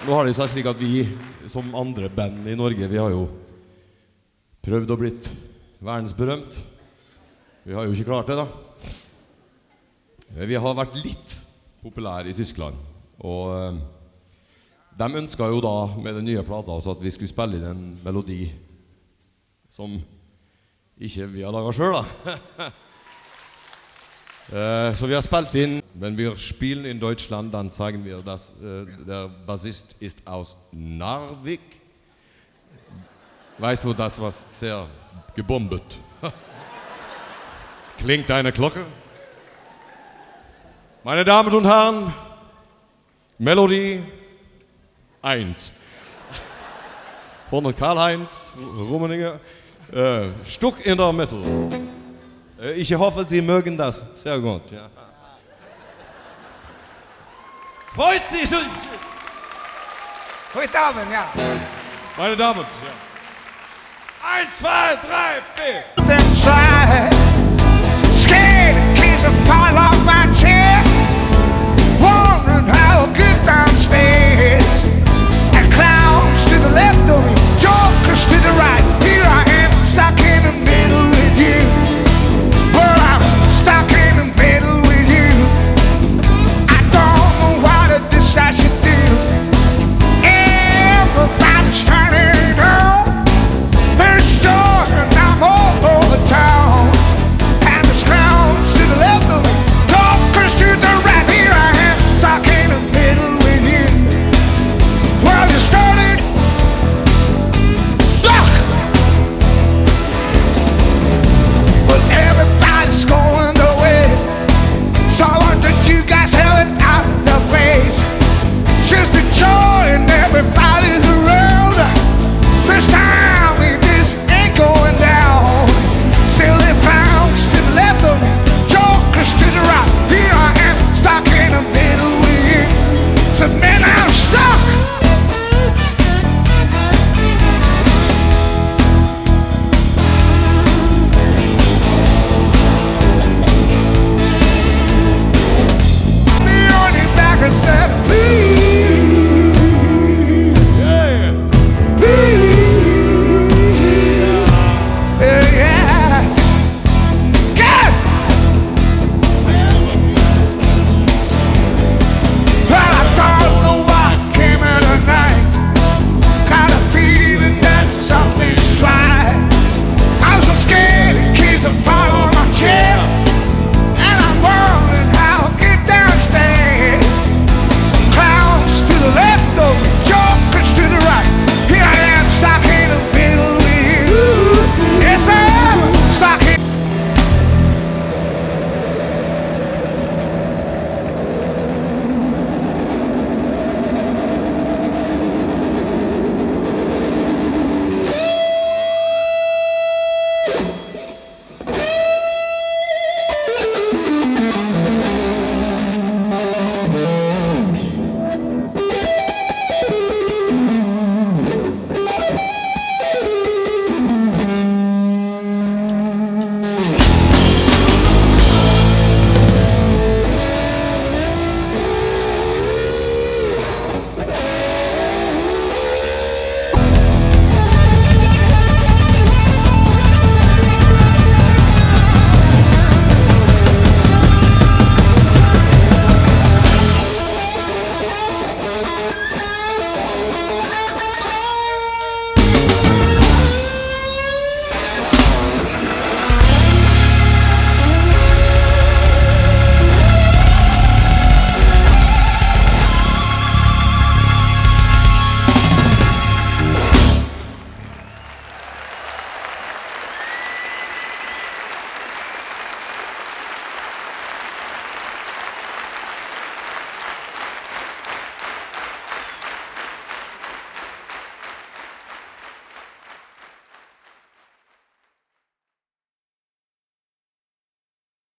Nå har det seg slik at vi, som andre band i Norge, vi har jo prøvd å blitt verdensberømt. Vi har jo ikke klart det da. Vi har vært litt populære i Tyskland, og de ønsket jo da med den nye plata også at vi skulle spille inn en melodi som ikke vi har laget selv da. Så vi har spilt inn, wenn wir spielen in Deutschland, dann sagen wir, dass der Bassist ist aus Narvik. Weißt du, das war sehr gebombet. Klingt eine Glocke? Meine Damen und Herren, Melodie 1. Von Karl-Heinz Rummenigge. Stuck in der Mitte. Ich hoffe, Sie mögen das. Sehr gut. Ja. Freut sich! Gute Damen, ja. Meine Damen, ja. 1, 2, 3, 4. Inside, scared, kiss a pile of my chin.